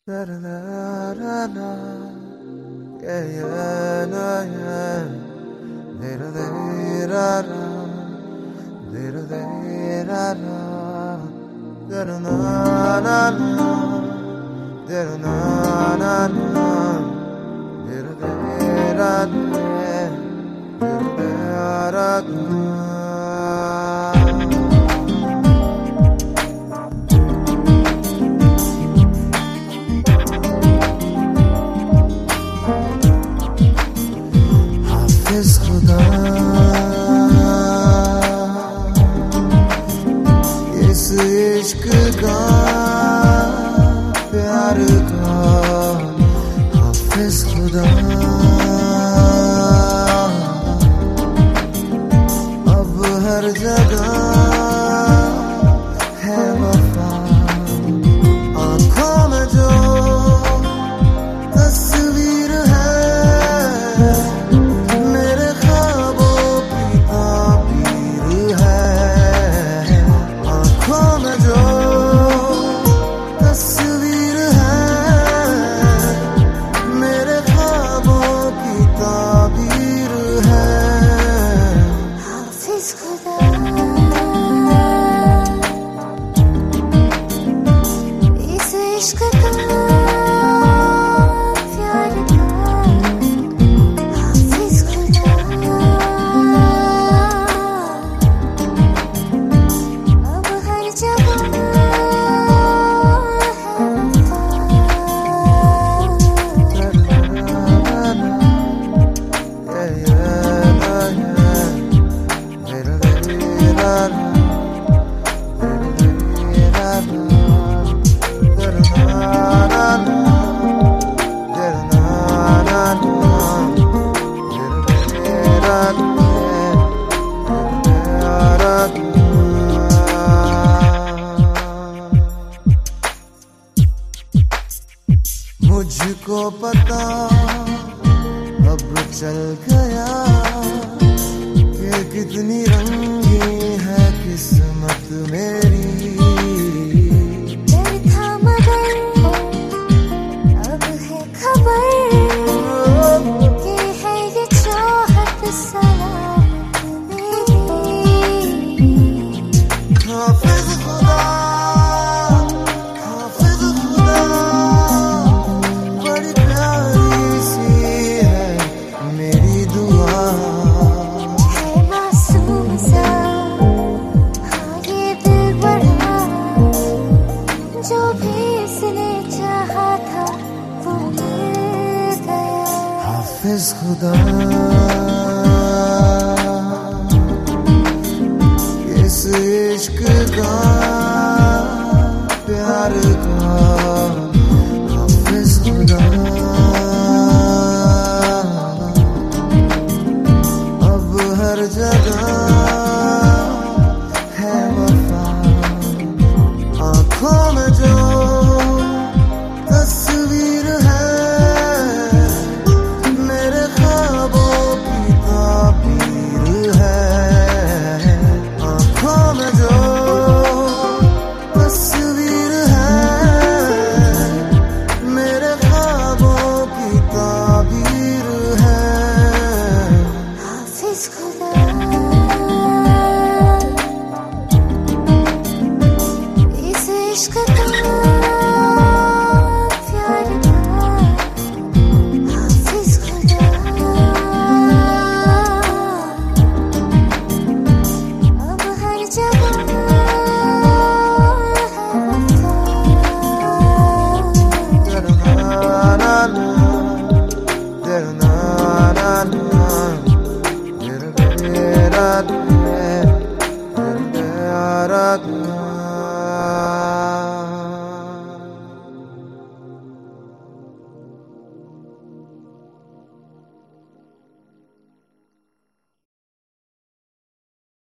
Da da da da da. Yeah, yeah, nah, yeah. Da da da da da. Da da da da da. Da da na na na. Da da na na na. Da da da da da. Da da da da. हाफिज खुदा इस इश्क का प्यार का हाफिज खुदा अब हर जगह है वफा आँखों में जो तस्वीर है मुझको पता अब चल गया कि कितनी रंगीन है किस्मत मेरी डर था मगर अब है खबर कि है ये चाहत सलामत मेरी हाफिज खुदा जो भी इसने चाहा था वो मिल गया हाफिज खुदा इस इश्क का प्यार का